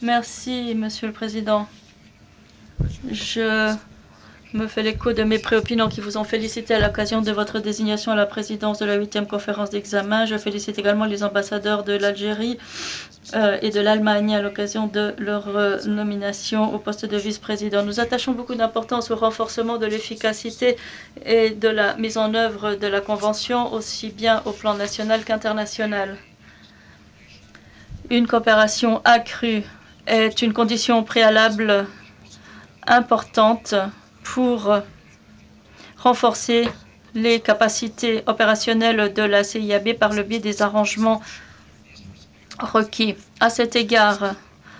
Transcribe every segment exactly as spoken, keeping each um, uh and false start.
Merci, Monsieur le Président. Je me fais l'écho de mes préopinants qui vous ont félicité à l'occasion de votre désignation à la présidence de la huitième conférence d'examen. Je félicite également les ambassadeurs de l'Algérie euh, et de l'Allemagne à l'occasion de leur euh, nomination au poste de vice-président. Nous attachons beaucoup d'importance au renforcement de l'efficacité et de la mise en œuvre de la Convention, aussi bien au plan national qu'international. Une coopération accrue est une condition préalable importante pour renforcer les capacités opérationnelles de la C I A B par le biais des arrangements requis. À cet égard,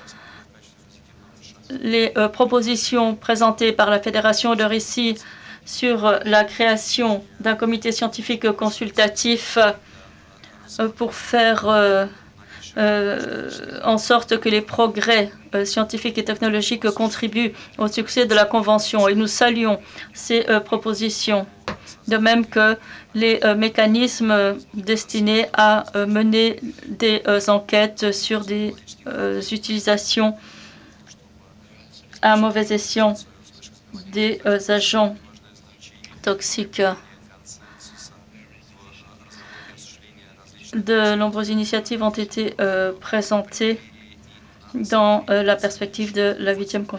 les euh, propositions présentées par la Fédération de Russie sur la création d'un comité scientifique consultatif euh, pour faire euh, euh, en sorte que les progrès euh, scientifiques et technologiques contribuent au succès de la Convention. Et nous saluons ces euh, propositions, de même que les euh, mécanismes destinés à euh, mener des euh, enquêtes sur des euh, utilisations à mauvais escient des euh, agents toxiques. De nombreuses initiatives ont été euh, présentées dans euh, la perspective de la huitième conférence